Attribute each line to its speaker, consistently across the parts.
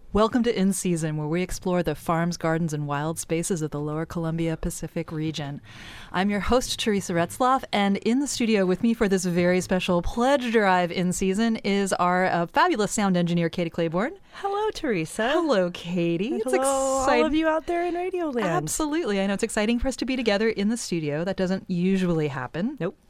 Speaker 1: Welcome to In Season, where we explore the farms, gardens, and wild spaces of the Lower Columbia Pacific region. I'm your host, Teresa Retzlaff, and in the studio with me for this very special pledge drive in season is our fabulous sound engineer, Katie Claiborne.
Speaker 2: Hello, Teresa.
Speaker 1: Hello, Katie.
Speaker 2: It's exciting. All of you out there in Radio Land.
Speaker 1: Absolutely. I know it's exciting for us to be together in the studio. That doesn't usually happen.
Speaker 2: Nope.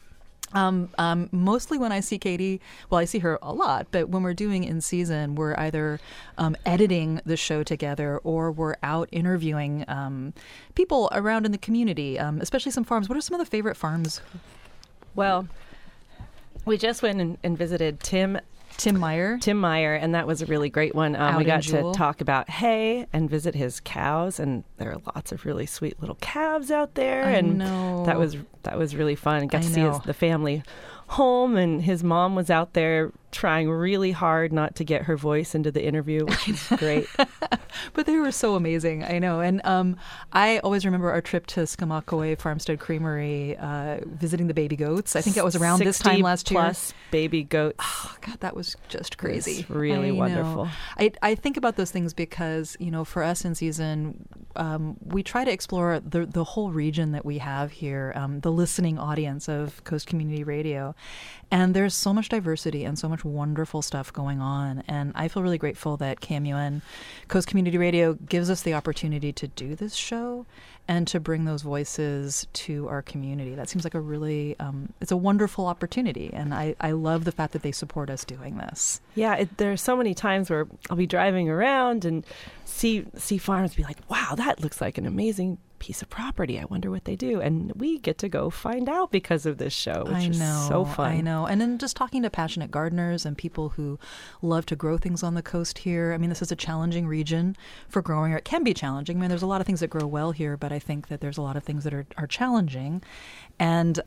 Speaker 1: Mostly when I see Katie, well, I see her a lot, but when we're doing In Season, we're either editing the show together or we're out interviewing people around in the community, especially some farms. What are some of the favorite farms?
Speaker 2: Well, we just went and visited Tim Meyer, and that was a really great one. We got to talk about hay and visit his cows, and there are lots of really sweet little calves out there.
Speaker 1: I
Speaker 2: and
Speaker 1: know.
Speaker 2: That was really fun. Got to see the family home, and his mom was out there trying really hard not to get her voice into the interview, which is great.
Speaker 1: But they were so amazing, I know. And I always remember our trip to Skamakaway Farmstead Creamery, visiting the baby goats. I think it was around this time last year.
Speaker 2: 60+ baby goats.
Speaker 1: Oh, God, that was just crazy.
Speaker 2: It's really wonderful.
Speaker 1: I think about those things because, for us In Season, we try to explore the whole region that we have here, the listening audience of Coast Community Radio. And there's so much diversity and so much wonderful stuff going on. And I feel really grateful that KMUN, Coast Community Radio, gives us the opportunity to do this show and to bring those voices to our community. That seems like a really, it's a wonderful opportunity. And I love the fact that they support us doing this.
Speaker 2: Yeah, there are so many times where I'll be driving around and see farms be like, wow, that looks like an amazing piece of property. I wonder what they do. And we get to go find out because of this show, which is so fun.
Speaker 1: I know. And then just talking to passionate gardeners and people who love to grow things on the coast here. I mean, this is a challenging region for growing, or it can be challenging. I mean, there's a lot of things that grow well here, but I think that there's a lot of things that are challenging. And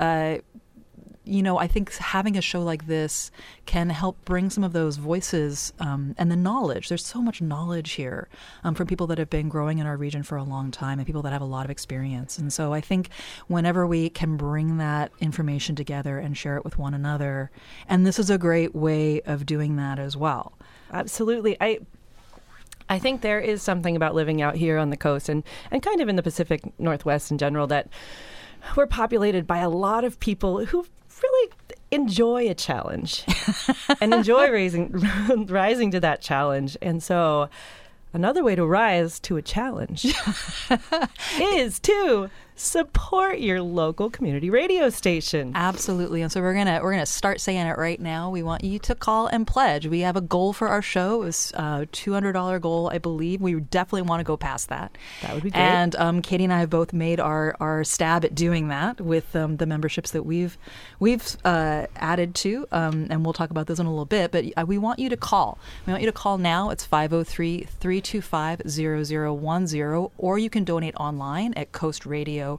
Speaker 1: I think having a show like this can help bring some of those voices and the knowledge. There's so much knowledge here from people that have been growing in our region for a long time and people that have a lot of experience. And so I think whenever we can bring that information together and share it with one another, and this is a great way of doing that as well.
Speaker 2: Absolutely. I think there is something about living out here on the coast and kind of in the Pacific Northwest in general that we're populated by a lot of people who really enjoy a challenge and enjoy rising to that challenge. And so another way to rise to a challenge is to support your local community radio station.
Speaker 1: Absolutely. And so we're gonna start saying it right now. We want you to call and pledge. We have a goal for our show. It's a $200 goal, I believe. We definitely want to go past that.
Speaker 2: That would be great.
Speaker 1: And Katie and I have both made our stab at doing that with the memberships that we've added to. And we'll talk about those in a little bit. But we want you to call. We want you to call now. It's 503-325-0010, or you can donate online at coastradio.org.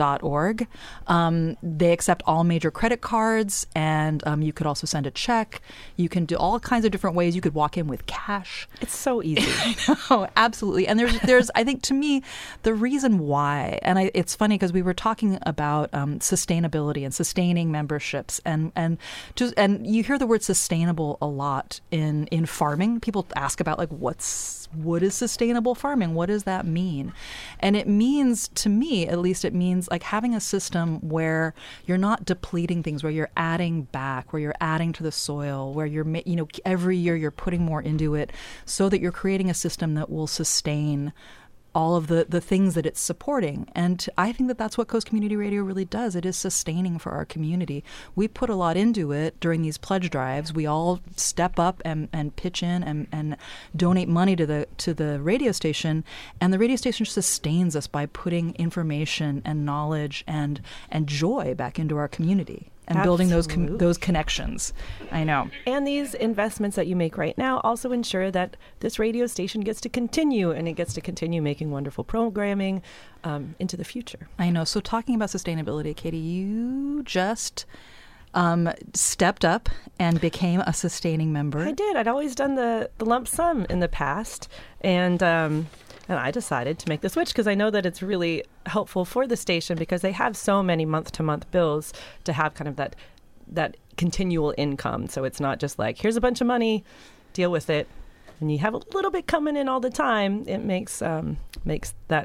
Speaker 1: They accept all major credit cards, and you could also send a check. You can do all kinds of different ways. You could walk in with cash.
Speaker 2: It's so easy.
Speaker 1: I know, absolutely. And there's I think, to me, the reason why, and it's funny because we were talking about sustainability and sustaining memberships, and you hear the word sustainable a lot in farming. People ask about what is sustainable farming? What does that mean? And it means, to me at least, it means like having a system where you're not depleting things, where you're adding back, where you're adding to the soil, where you're, every year you're putting more into it so that you're creating a system that will sustain all of the things that it's supporting. And I think that that's what Coast Community Radio really does. It is sustaining for our community. We put a lot into it during these pledge drives. We all step up and pitch in and donate money to the radio station. And the radio station sustains us by putting information and knowledge and joy back into our community. And building those connections. I know.
Speaker 2: And these investments that you make right now also ensure that this radio station gets to continue, and it gets to continue making wonderful programming into the future.
Speaker 1: I know. So talking about sustainability, Katie, you just stepped up and became a sustaining member.
Speaker 2: I did. I'd always done the lump sum in the past, and I decided to make the switch because I know that it's really helpful for the station because they have so many month-to-month bills to have kind of that continual income. So it's not just like, here's a bunch of money, deal with it, when you have a little bit coming in all the time, it makes that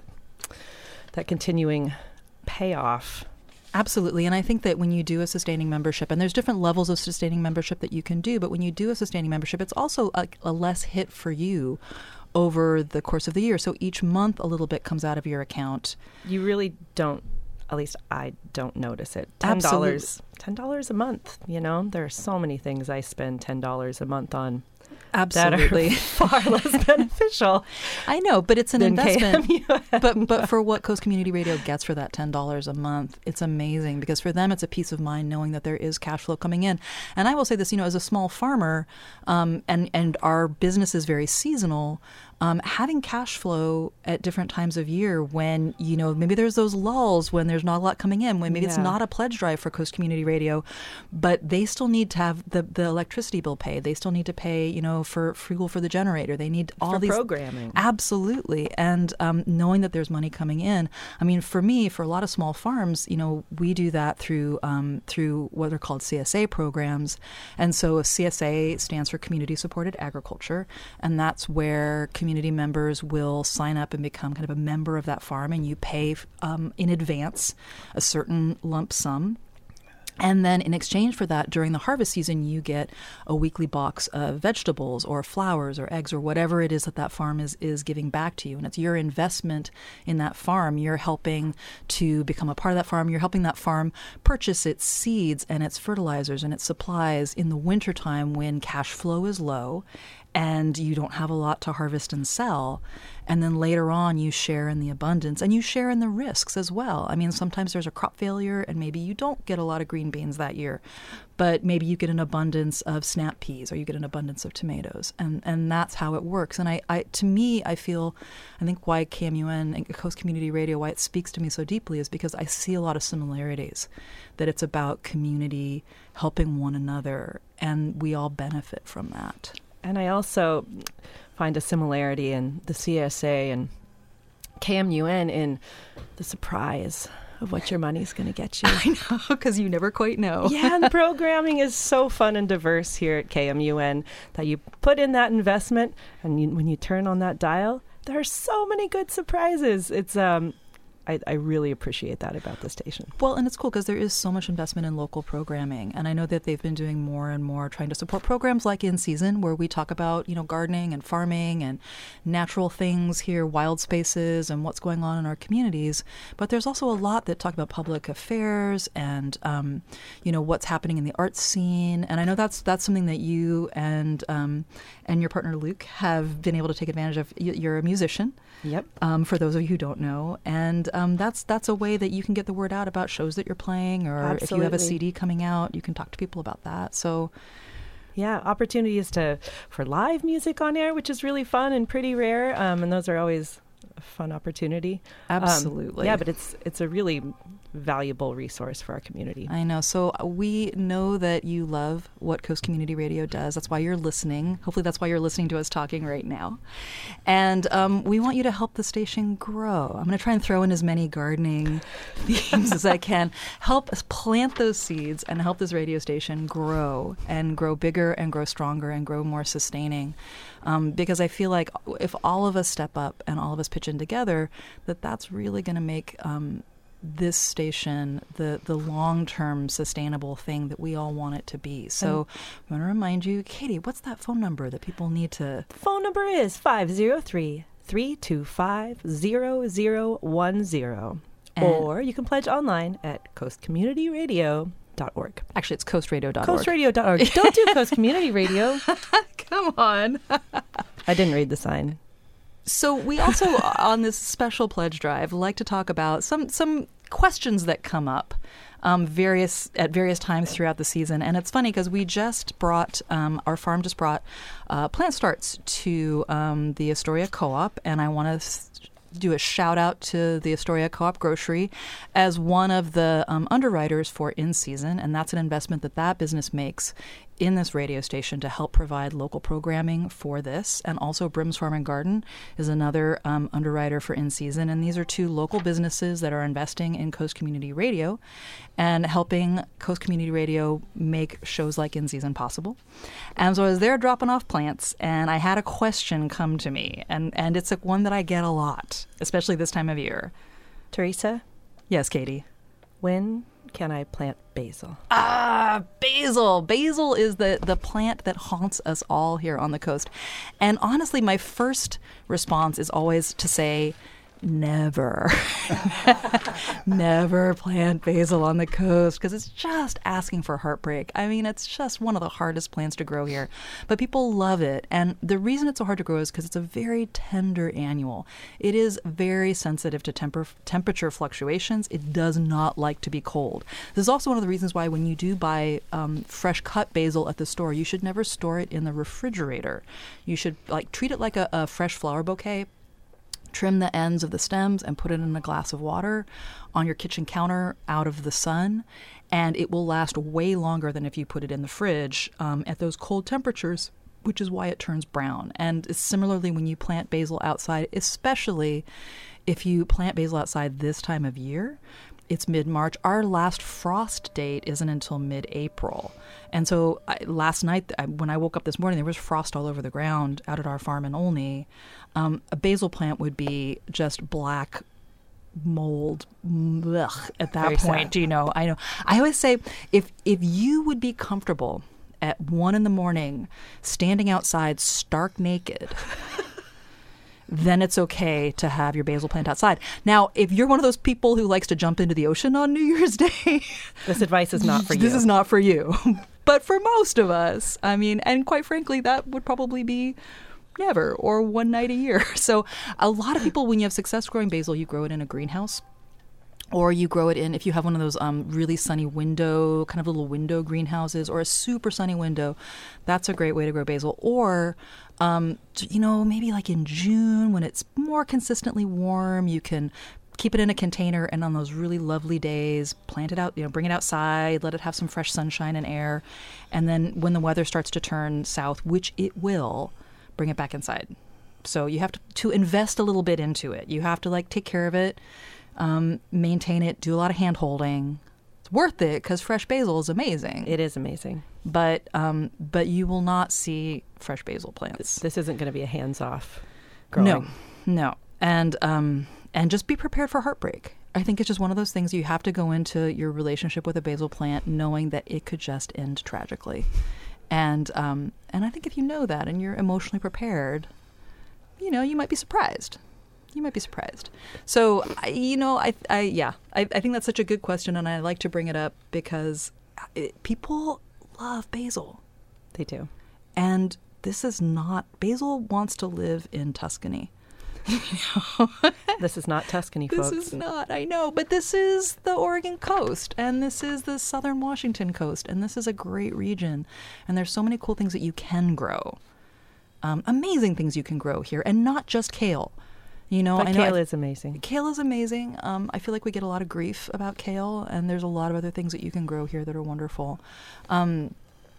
Speaker 2: continuing payoff.
Speaker 1: Absolutely. And I think that when you do a sustaining membership, and there's different levels of sustaining membership that you can do, but when you do a sustaining membership, it's also a less hit for you over the course of the year. So each month a little bit comes out of your account.
Speaker 2: You really don't, at least I don't notice it. $10 a month, there are so many things I spend $10 a month on.
Speaker 1: Absolutely.
Speaker 2: That are far less beneficial.
Speaker 1: I know, but it's an investment.
Speaker 2: KMUN.
Speaker 1: But for what Coast Community Radio gets for that $10 a month, it's amazing, because for them it's a peace of mind knowing that there is cash flow coming in. And I will say this, as a small farmer, and our business is very seasonal, having cash flow at different times of year when, maybe there's those lulls when there's not a lot coming in, when maybe it's not a pledge drive for Coast Community Radio, but they still need to have the electricity bill paid. They still need to pay, for fuel for the generator. They need all these
Speaker 2: programming.
Speaker 1: Absolutely. And knowing that there's money coming in. I mean, for me, for a lot of small farms, we do that through what are called CSA programs. And so CSA stands for Community Supported Agriculture. And that's where community members will sign up and become kind of a member of that farm, and you pay in advance a certain lump sum. And then in exchange for that, during the harvest season, you get a weekly box of vegetables or flowers or eggs or whatever it is that farm is giving back to you. And it's your investment in that farm. You're helping to become a part of that farm. You're helping that farm purchase its seeds and its fertilizers and its supplies in the wintertime when cash flow is low and you don't have a lot to harvest and sell. And then later on, you share in the abundance and you share in the risks as well. I mean, sometimes there's a crop failure and maybe you don't get a lot of green beans that year, but maybe you get an abundance of snap peas or you get an abundance of tomatoes. And that's how it works. And I think why KMUN and Coast Community Radio, why it speaks to me so deeply is because I see a lot of similarities, that it's about community helping one another, and we all benefit from that.
Speaker 2: And I also find a similarity in the CSA and KMUN in the surprise of what your money's going to get you.
Speaker 1: I know, because you never quite know.
Speaker 2: Yeah, and the programming is so fun and diverse here at KMUN that you put in that investment, and when you turn on that dial, there are so many good surprises. It's I really appreciate that about the station.
Speaker 1: Well, and it's cool because there is so much investment in local programming. And I know that they've been doing more and more trying to support programs like In Season, where we talk about, gardening and farming and natural things here, wild spaces and what's going on in our communities. But there's also a lot that talk about public affairs and, what's happening in the arts scene. And I know that's something that you and your partner Luke have been able to take advantage of. You're a musician.
Speaker 2: Yep.
Speaker 1: For those of you who don't know. And that's a way that you can get the word out about shows that you're playing, or
Speaker 2: Absolutely.
Speaker 1: If you have a CD coming out, you can talk to people about that. So,
Speaker 2: yeah, opportunities for live music on air, which is really fun and pretty rare, and those are always a fun opportunity.
Speaker 1: Absolutely.
Speaker 2: Yeah, but it's a really valuable resource for our community.
Speaker 1: I know. So we know that you love what Coast Community Radio does. That's why you're listening. Hopefully that's why you're listening to us talking right now. And we want you to help the station grow. I'm going to try and throw in as many gardening themes as I can. Help us plant those seeds and help this radio station grow bigger and grow stronger and grow more sustaining. Because I feel like if all of us step up and all of us pitch in together, that's really going to make this station the long-term sustainable thing that we all want it to be. So I want to remind you, Katie, what's that phone number that people need to...
Speaker 2: The phone number is 503-325-0010. Or you can pledge online at coastcommunityradio.org.
Speaker 1: Actually, it's coastradio.org.
Speaker 2: Coastradio.org. Don't do Coast Community Radio.
Speaker 1: Come on.
Speaker 2: I didn't read the sign.
Speaker 1: So we also, on this special pledge drive, like to talk about some questions that come up at various times throughout the season. And it's funny because we just brought, our farm just brought plant starts to the Astoria Co-op, and I want to do a shout out to the Astoria Co-op Grocery as one of the underwriters for In Season, and that's an investment that business makes in this radio station to help provide local programming for this. And also Brim's Farm and Garden is another underwriter for In Season. And these are two local businesses that are investing in Coast Community Radio and helping Coast Community Radio make shows like In Season possible. And so I was there dropping off plants, and I had a question come to me. And it's one that I get a lot, especially this time of year.
Speaker 2: Teresa?
Speaker 1: Yes, Katie?
Speaker 2: When can I plant basil?
Speaker 1: Basil. Basil is the plant that haunts us all here on the coast. And honestly, my first response is always to say, never. Never plant basil on the coast, because it's just asking for heartbreak. I mean, it's just one of the hardest plants to grow here. But people love it. And the reason it's so hard to grow is because it's a very tender annual. It is very sensitive to temperature fluctuations. It does not like to be cold. This is also one of the reasons why when you do buy fresh cut basil at the store, you should never store it in the refrigerator. You should treat it like a fresh flower bouquet. Trim the ends of the stems and put it in a glass of water on your kitchen counter out of the sun, and it will last way longer than if you put it in the fridge at those cold temperatures, which is why it turns brown. And similarly, when you plant basil outside, especially if you plant basil outside this time of year, it's mid-March. Our last frost date isn't until mid-April. And so last night, when I woke up this morning, there was frost all over the ground out at our farm in Olney. A basil plant would be just black mold at that
Speaker 2: Very
Speaker 1: point.
Speaker 2: sad.
Speaker 1: I know. I always say, if you would be comfortable at 1 a.m. standing outside stark naked, then it's okay to have your basil plant outside. Now, if you're one of those people who likes to jump into the ocean on New Year's Day,
Speaker 2: This advice is not for you.
Speaker 1: This is not for you. But for most of us, I mean, and quite frankly, that would probably be never or one night a year. So a lot of people, when you have success growing basil, you grow it in a greenhouse. Or you grow it in, if you have one of those really sunny window, kind of little window greenhouses, or a super sunny window, that's a great way to grow basil. Or, maybe like in June when it's more consistently warm, you can keep it in a container, and on those really lovely days, plant it out, bring it outside, let it have some fresh sunshine and air. And then when the weather starts to turn south, which it will, bring it back inside. So you have to invest a little bit into it. You have to take care of it. Maintain it, do a lot of hand holding. It's worth it because fresh basil is amazing.
Speaker 2: It is amazing.
Speaker 1: But you will not see fresh basil plants.
Speaker 2: This isn't going to be a hands-off growing.
Speaker 1: No. And just be prepared for heartbreak. I think it's just one of those things you have to go into your relationship with a basil plant knowing that it could just end tragically. And I think if you know that and you're emotionally prepared, you might be surprised. You might be surprised. So, I think that's such a good question, and I like to bring it up because people love basil.
Speaker 2: They do.
Speaker 1: And basil wants to live in Tuscany.
Speaker 2: This is not Tuscany, folks.
Speaker 1: This is not, I know, but this is the Oregon coast, and this is the southern Washington coast, and this is a great region, and there's so many cool things that you can grow. Amazing things you can grow here, and not just kale.
Speaker 2: But kale is amazing.
Speaker 1: Kale is amazing. I feel like we get a lot of grief about kale, and there's a lot of other things that you can grow here that are wonderful. And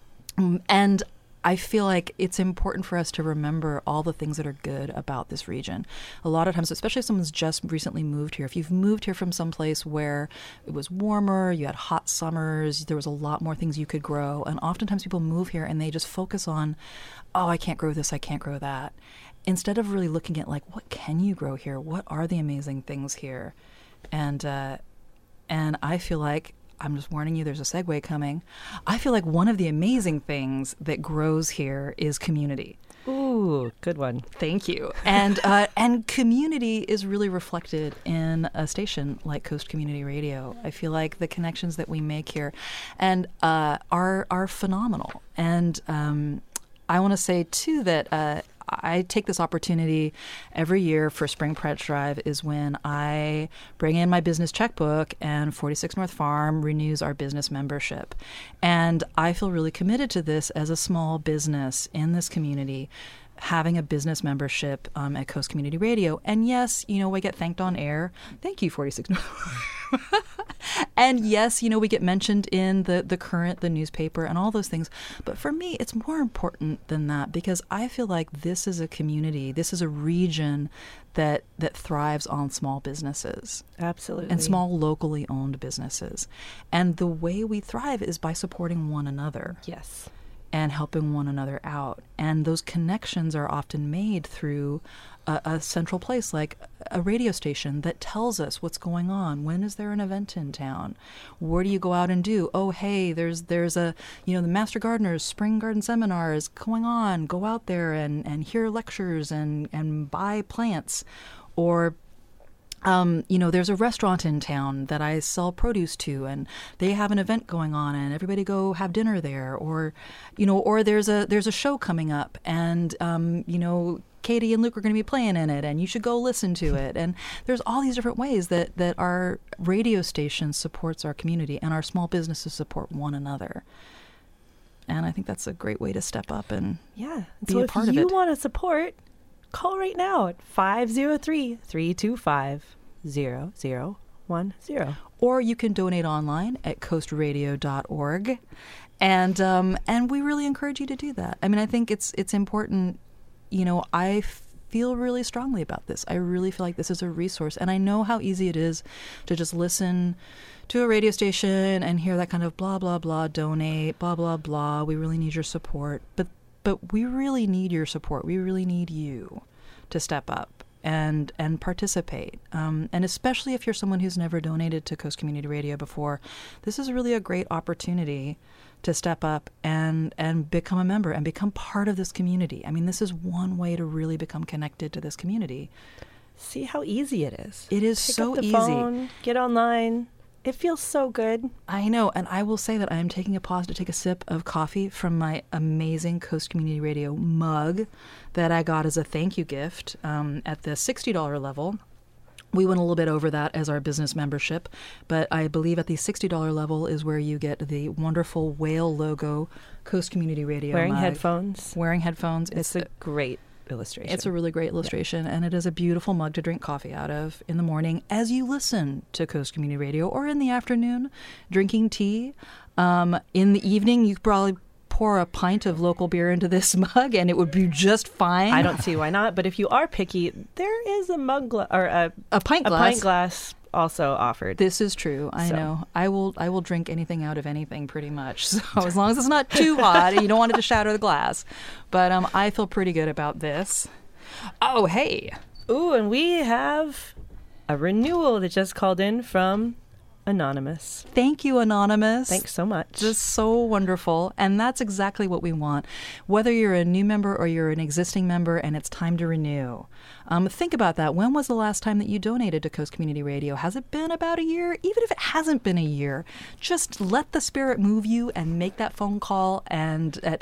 Speaker 1: I feel like it's important for us to remember all the things that are good about this region. A lot of times, especially if someone's just recently moved here, if you've moved here from someplace where it was warmer, you had hot summers, there was a lot more things you could grow. And oftentimes people move here and they just focus on, I can't grow this, I can't grow that. Instead of really looking at what can you grow here? What are the amazing things here? And I feel like, I'm just warning you, there's a segue coming. I feel like one of the amazing things that grows here is community.
Speaker 2: Ooh, good one.
Speaker 1: Thank you. And community is really reflected in a station like Coast Community Radio. I feel like the connections that we make here are phenomenal. And I want to say too that I take this opportunity every year for Spring Pledge Drive is when I bring in my business checkbook, and 46 North Farm renews our business membership. And I feel really committed to this as a small business in this community, having a business membership at Coast Community Radio. And yes, we get thanked on air. Thank you, 46 North Farm. And yes, we get mentioned in the Current, the newspaper, and all those things. But for me, it's more important than that, because I feel like this is a community, this is a region that thrives on small businesses.
Speaker 2: Absolutely.
Speaker 1: And small locally owned businesses. And the way we thrive is by supporting one another.
Speaker 2: Yes.
Speaker 1: And helping one another out. And those connections are often made through a central place like a radio station that tells us what's going on. When is there an event in town? Where do you go out and do? Oh, hey, there's a, the Master Gardeners Spring Garden Seminar is going on. Go out there and hear lectures and buy plants. Or there's a restaurant in town that I sell produce to, and they have an event going on, and everybody go have dinner there. Or, or there's a show coming up, and Katie and Luke are going to be playing in it, and you should go listen to it. And there's all these different ways that our radio station supports our community, and our small businesses support one another. And I think that's a great way to step up and be a part of it.
Speaker 2: If you want to support, call right now at 503-325-0010.
Speaker 1: Or you can donate online at coastradio.org. And we really encourage you to do that. I mean, I think it's important. I feel really strongly about this. I really feel like this is a resource. And I know how easy it is to just listen to a radio station and hear that kind of blah, blah, blah, donate, blah, blah, blah. We really need your support. But we really need your support. We really need you to step up and participate. And especially if you're someone who's never donated to Coast Community Radio before, this is really a great opportunity to step up and become a member and become part of this community. I mean, this is one way to really become connected to this community.
Speaker 2: See how easy it is.
Speaker 1: It is
Speaker 2: Pick
Speaker 1: so
Speaker 2: up the
Speaker 1: easy.
Speaker 2: Phone, get online. It feels so good.
Speaker 1: I know, and I will say that I am taking a pause to take a sip of coffee from my amazing Coast Community Radio mug that I got as a thank you gift at the $60 level. We went a little bit over that as our business membership, but I believe at the $60 level is where you get the wonderful whale logo Coast Community Radio
Speaker 2: Wearing
Speaker 1: mug.
Speaker 2: headphones.
Speaker 1: Wearing headphones.
Speaker 2: It's a great illustration.
Speaker 1: It's a really great illustration, and it is a beautiful mug to drink coffee out of in the morning as you listen to Coast Community Radio, or in the afternoon drinking tea. In the evening, you could probably pour a pint of local beer into this mug and it would be just fine.
Speaker 2: I don't see why not, but if you are picky, there is a mug or a
Speaker 1: pint glass.
Speaker 2: A pint glass also offered.
Speaker 1: This is true. I know. I will drink anything out of anything pretty much. So as long as it's not too hot and you don't want it to shatter the glass. But I feel pretty good about this. Oh, hey.
Speaker 2: Ooh, and we have a renewal that just called in from Anonymous.
Speaker 1: Thank you, Anonymous.
Speaker 2: Thanks so much.
Speaker 1: Just so wonderful. And that's exactly what we want. Whether you're a new member or you're an existing member and it's time to renew. Think about that. When was the last time that you donated to Coast Community Radio? Has it been about a year? Even if it hasn't been a year, just let the spirit move you and make that phone call and at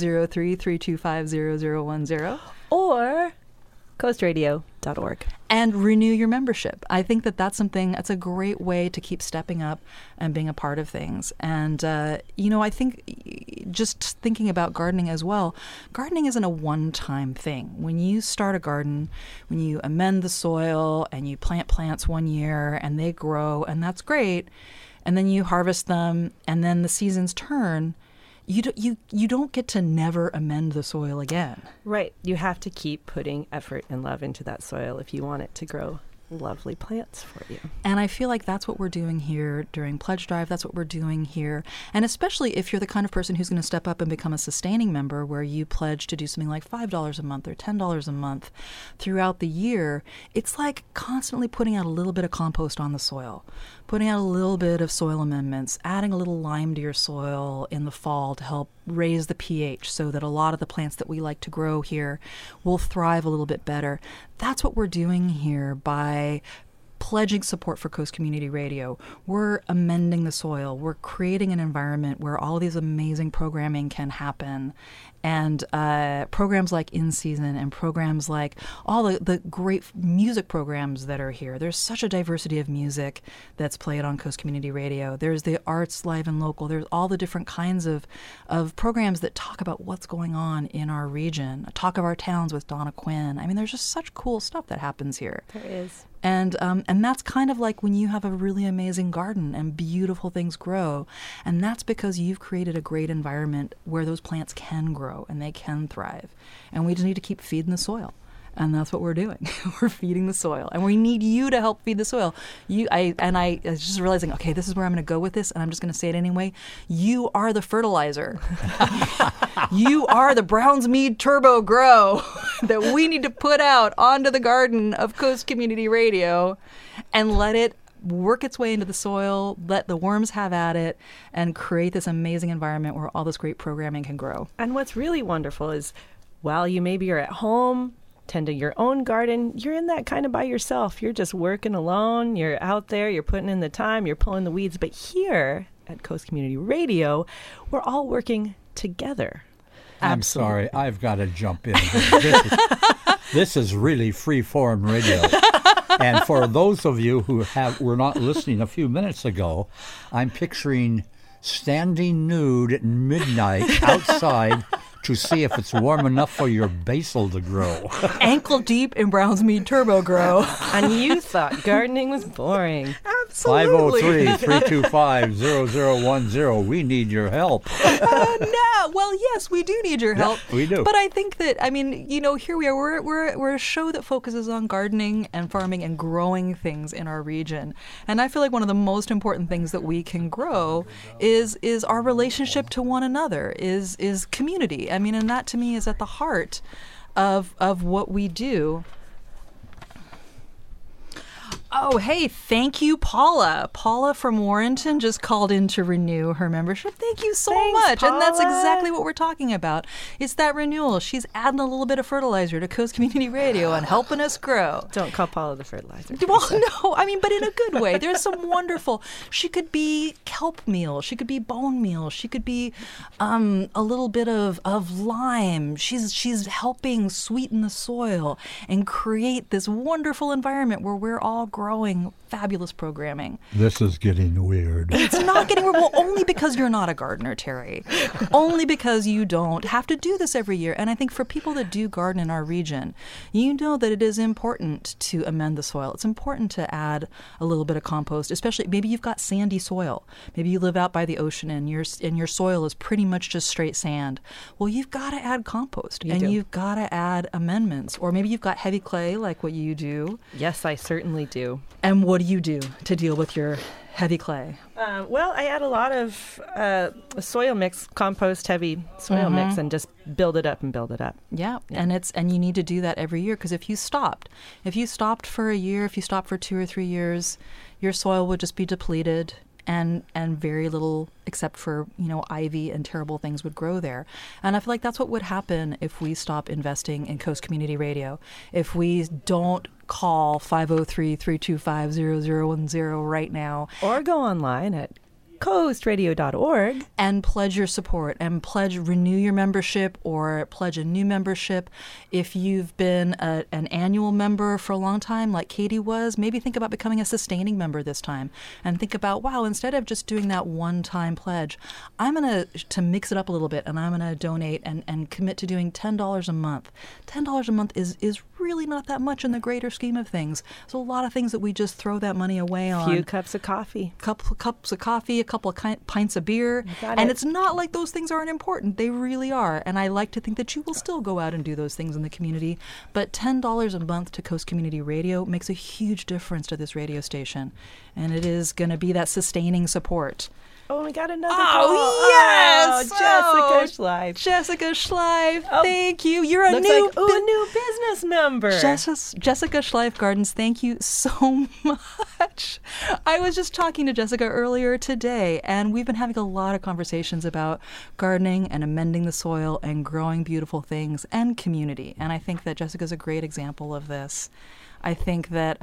Speaker 1: 503-325-0010.
Speaker 2: Or coastradio.org.
Speaker 1: And renew your membership. I think that's a great way to keep stepping up and being a part of things. And, I think just thinking about gardening as well, gardening isn't a one-time thing. When you start a garden, when you amend the soil and you plant plants one year and they grow, and that's great, and then you harvest them and then the seasons turn, you don't get to never amend the soil again.
Speaker 2: Right. You have to keep putting effort and love into that soil if you want it to grow lovely plants for you.
Speaker 1: And I feel like that's what we're doing here during Pledge Drive. That's what we're doing here. And especially if you're the kind of person who's going to step up and become a sustaining member where you pledge to do something like $5 a month or $10 a month throughout the year, it's like constantly putting out a little bit of compost on the soil, putting out a little bit of soil amendments, adding a little lime to your soil in the fall to help raise the pH so that a lot of the plants that we like to grow here will thrive a little bit better. That's what we're doing here by pledging support for Coast Community Radio. We're amending the soil. We're creating an environment where all these amazing programming can happen. And programs like In Season and programs like all the great music programs that are here. There's such a diversity of music that's played on Coast Community Radio. There's the arts live and local. There's all the different kinds of programs that talk about what's going on in our region. Talk of Our Towns with Donna Quinn. I mean, there's just such cool stuff that happens here.
Speaker 2: There is.
Speaker 1: And that's kind of like when you have a really amazing garden and beautiful things grow. And that's because you've created a great environment where those plants can grow and they can thrive. And we just need to keep feeding the soil. And that's what we're doing. We're feeding the soil. And we need you to help feed the soil. I was just realizing, okay, this is where I'm going to go with this, and I'm just going to say it anyway. You are the fertilizer. You are the Browns Mead Turbo Grow that we need to put out onto the garden of Coast Community Radio and let it work its way into the soil, let the worms have at it, and create this amazing environment where all this great programming can grow.
Speaker 2: And what's really wonderful is while you maybe are at home, tending your own garden, you're in that kind of by yourself. You're just working alone. You're out there. You're putting in the time. You're pulling the weeds. But here at Coast Community Radio, we're all working together.
Speaker 3: I'm sorry. I've got to jump in. This is really free-form radio. And for those of you who were not listening a few minutes ago, I'm picturing standing nude at midnight outside to see if it's warm enough for your basil to grow.
Speaker 1: Ankle deep in Browns Mead Turbo Grow.
Speaker 2: And you thought gardening was boring.
Speaker 1: Absolutely.
Speaker 3: 503-325-0010. We need your help.
Speaker 1: No. Well, yes, we do need your help.
Speaker 3: Yeah, we do.
Speaker 1: But I think that, I mean, you know, here we are. We're a show that focuses on gardening and farming and growing things in our region. And I feel like one of the most important things that we can grow is our relationship to one another, is community. I mean, and that to me is at the heart of what we do. Oh, hey, thank you, Paula. Paula from Warrenton just called in to renew her membership. Thank you so much.
Speaker 2: Paula.
Speaker 1: And that's exactly what we're talking about. It's that renewal. She's adding a little bit of fertilizer to Coast Community Radio and helping us grow.
Speaker 2: Don't call Paula the fertilizer.
Speaker 1: Well, no, I mean, but in a good way. There's some wonderful. She could be kelp meal. She could be bone meal. She could be a little bit of lime. She's helping sweeten the soil and create this wonderful environment where we're all growing fabulous programming.
Speaker 3: This is getting weird.
Speaker 1: It's not getting weird. Well, only because you're not a gardener, Terry. Only because you don't have to do this every year. And I think for people that do garden in our region, you know that it is important to amend the soil. It's important to add a little bit of compost, especially maybe you've got sandy soil. Maybe you live out by the ocean and your soil is pretty much just straight sand. Well, you've got to add compost you've got to add amendments. Or maybe you've got heavy clay like what you do.
Speaker 2: Yes, I certainly do.
Speaker 1: And what do you do to deal with your heavy clay?
Speaker 2: Well, I add a lot of soil mix, compost heavy soil mix, and just build it up and build it up.
Speaker 1: Yeah. And you need to do that every year, because if you stopped for a year, if you stopped for 2 or 3 years, your soil would just be depleted. And very little, except for, ivy and terrible things would grow there. And I feel like that's what would happen if we stop investing in Coast Community Radio. If we don't call 503-325-0010 right now.
Speaker 2: Or go online at coastradio.org
Speaker 1: and pledge your support and renew your membership or pledge a new membership. If you've been an annual member for a long time, like Katie was, maybe think about becoming a sustaining member this time and think about, wow, instead of just doing that one-time pledge, I'm going to mix it up a little bit and I'm going to donate and commit to doing $10 a month. $10 a month is really not that much in the greater scheme of things. There's a lot of things that we just throw that money away on.
Speaker 2: A few cups of coffee.
Speaker 1: Cups of coffee, a couple of pints of beer. And it's not like those things aren't important. They really are. And I like to think that you will still go out and do those things in the community. But $10 a month to Coast Community Radio makes a huge difference to this radio station. And it is going to be that sustaining support.
Speaker 2: Oh, we got another
Speaker 1: call.
Speaker 2: Oh,
Speaker 1: yes!
Speaker 2: Jessica Schleif.
Speaker 1: Jessica Schleif, thank you. You're a
Speaker 2: new business member.
Speaker 1: Jessica Schleif Gardens, thank you so much. I was just talking to Jessica earlier today, and we've been having a lot of conversations about gardening and amending the soil and growing beautiful things and community. And I think that Jessica's a great example of this. I think that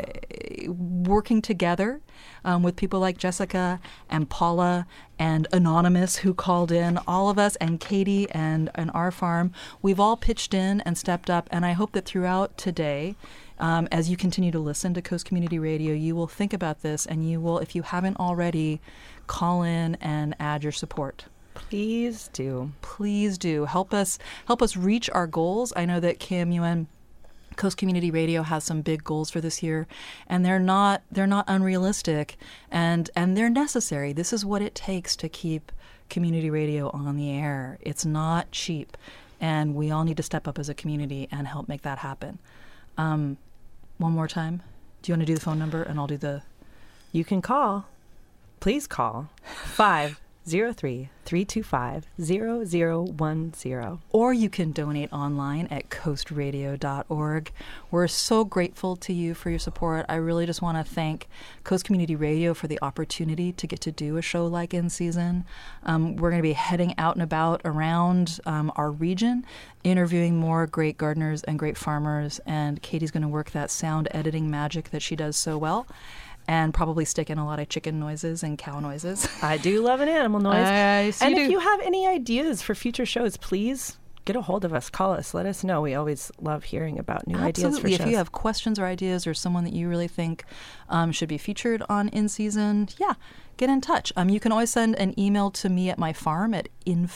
Speaker 1: working together with people like Jessica and Paula and Anonymous, who called in, all of us, and Katie and our farm, we've all pitched in and stepped up. And I hope that throughout today, as you continue to listen to Coast Community Radio, you will think about this and you will, if you haven't already, call in and add your support.
Speaker 2: Please do.
Speaker 1: Please do. Help us reach our goals. I know that KMUN Coast Community Radio has some big goals for this year, and they're not unrealistic, and they're necessary. This is what it takes to keep community radio on the air. It's not cheap, and we all need to step up as a community and help make that happen. One more time. Do you want to do the phone number, and I'll do the...
Speaker 2: You can call. Please call 503-325-0010.
Speaker 1: Or you can donate online at coastradio.org. We're so grateful to you for your support. I really just want to thank Coast Community Radio for the opportunity to get to do a show like In Season. We're going to be heading out and about around our region, interviewing more great gardeners and great farmers, and Katie's going to work that sound editing magic that she does so well, and probably stick in a lot of chicken noises and cow noises.
Speaker 2: I do love an animal noise.
Speaker 1: And
Speaker 2: if you have any ideas for future shows, please get a hold of us. Call us. Let us know. We always love hearing about new ideas for shows.
Speaker 1: If you have questions or ideas or someone that you really think should be featured on In Season, get in touch. You can always send an email to me at my farm at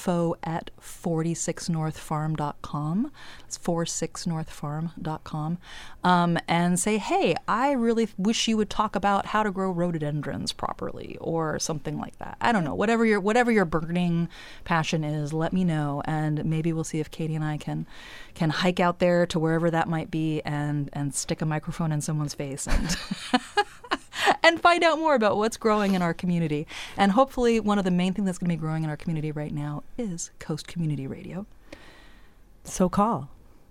Speaker 1: info@46northfarm.com. It's 46northfarm.com. And say, hey, I really wish you would talk about how to grow rhododendrons properly or something like that. I don't know. Whatever your burning passion is, let me know. And maybe we'll see if Katie and I can hike out there to wherever that might be and stick a microphone in someone's face and... and find out more about what's growing in our community. And hopefully one of the main things that's going to be growing in our community right now is Coast Community Radio.
Speaker 2: So call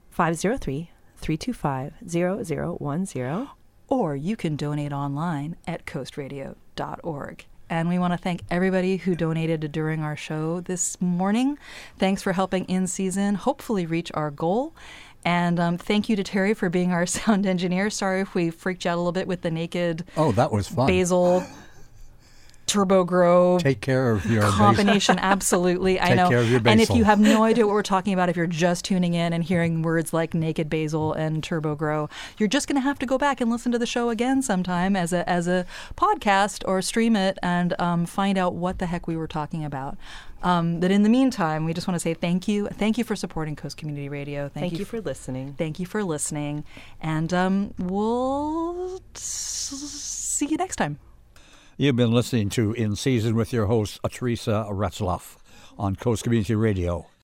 Speaker 2: 503-325-0010.
Speaker 1: Or you can donate online at coastradio.org. And we want to thank everybody who donated during our show this morning. Thanks for helping In Season hopefully reach our goal. And thank you to Terry for being our sound engineer. Sorry if we freaked you out a little bit with the naked...
Speaker 3: Oh, that was fun.
Speaker 1: Basil, Turbo Grow...
Speaker 3: Take care of your
Speaker 1: combination, absolutely. I know.
Speaker 3: Take care of your basil.
Speaker 1: And if you have no idea what we're talking about, if you're just tuning in and hearing words like naked basil and Turbo Grow, you're just going to have to go back and listen to the show again sometime as a podcast or stream it and find out what the heck we were talking about. But in the meantime, we just want to say thank you. Thank you for supporting Coast Community Radio.
Speaker 2: Thank you for listening.
Speaker 1: Thank you for listening. And we'll see you next time.
Speaker 3: You've been listening to In Season with your host, Teresa Retzloff, on Coast Community Radio.